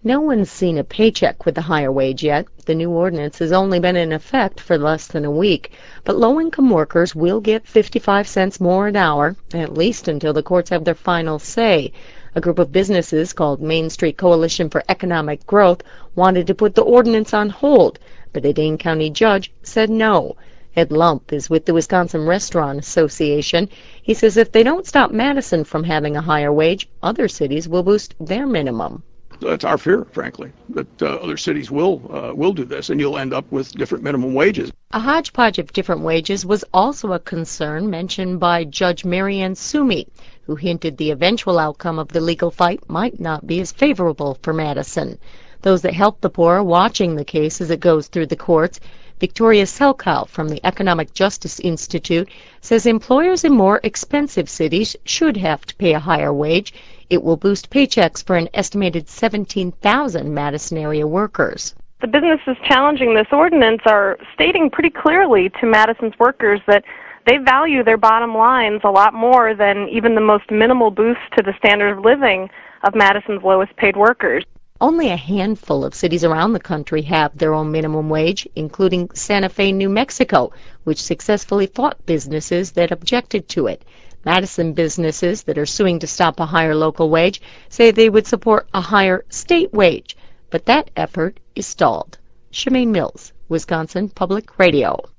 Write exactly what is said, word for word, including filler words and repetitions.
No one's seen a paycheck with a higher wage yet. The new ordinance has only been in effect for less than a week, but low-income workers will get fifty-five cents more an hour, at least until the courts have their final say. A group of businesses called Main Street Coalition for Economic Growth wanted to put the ordinance on hold, but a Dane County judge said no. Ed Lump is with the Wisconsin Restaurant Association. He says if they don't stop Madison from having a higher wage, other cities will boost their minimum. That's our fear, frankly, that uh, other cities will uh, will do this, and you'll end up with different minimum wages. A hodgepodge of different wages was also a concern mentioned by Judge Marianne Sumi, who hinted the eventual outcome of the legal fight might not be as favorable for Madison. Those that help the poor are watching the case as it goes through the courts. Victoria Selkow from the Economic Justice Institute says employers in more expensive cities should have to pay a higher wage. It will boost paychecks for an estimated seventeen thousand Madison area workers. The businesses challenging this ordinance are stating pretty clearly to Madison's workers that they value their bottom lines a lot more than even the most minimal boost to the standard of living of Madison's lowest paid workers. Only a handful of cities around the country have their own minimum wage, including Santa Fe, New Mexico, which successfully fought businesses that objected to it. Madison businesses that are suing to stop a higher local wage say they would support a higher state wage, but that effort is stalled. Shemaine Mills, Wisconsin Public Radio.